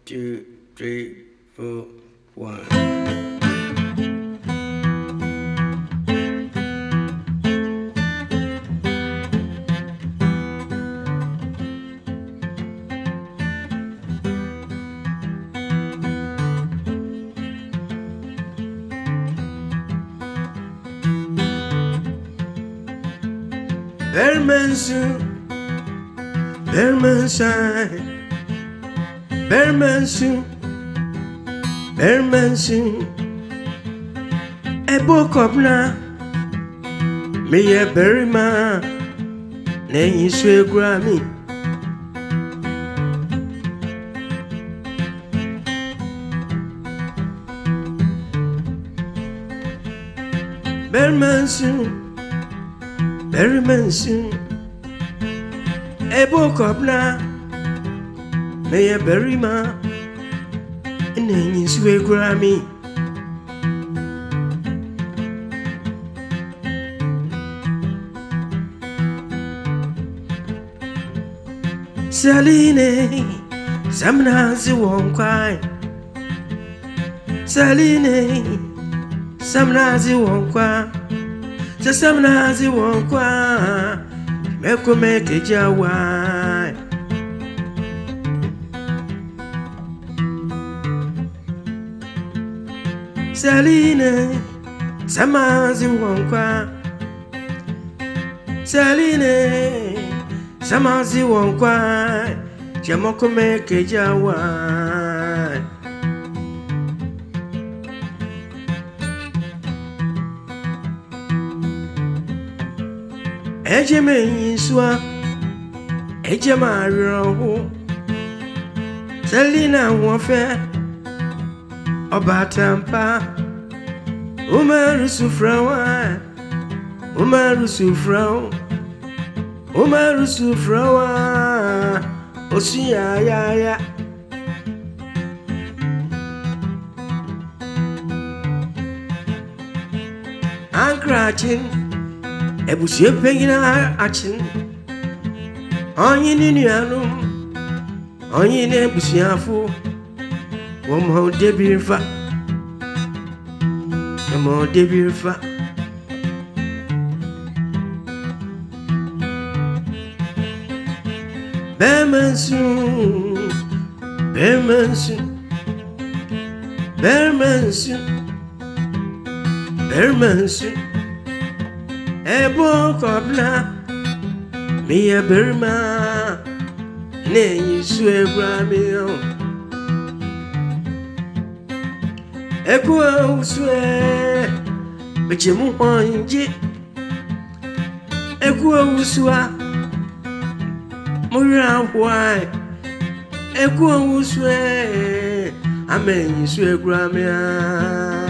2, 3, 4, 1. Bermansu, Ebo Kobna, me a berryman, nay, swear Grammy. Bermansu, Ebo Kobna, me a berryman. Nay, swear Grammy. Saline, Samnazi won't cry. Saline, Samnazi won't cry. Samnazi won't cry. Make it your wife. Saline, Samazi won't cry. Saline, Samazi won't cry. Jamoko make a jawa. Ejeme Yiswa, Ejema Roho. Selina Warfare. Obatampa Umaru Sufrawa Osia ya Ankrachin Ebusie pegina achin Onyi ni nuanum Onyi ne busiafo Womo debirfa Womo debirfa Bermansu Ebo Kobna Me a Burma Ne swear Grammy Ekwa uswe Bechemu onje Ekwa uswa Mura why Ekwa uswe Amen swear Grammy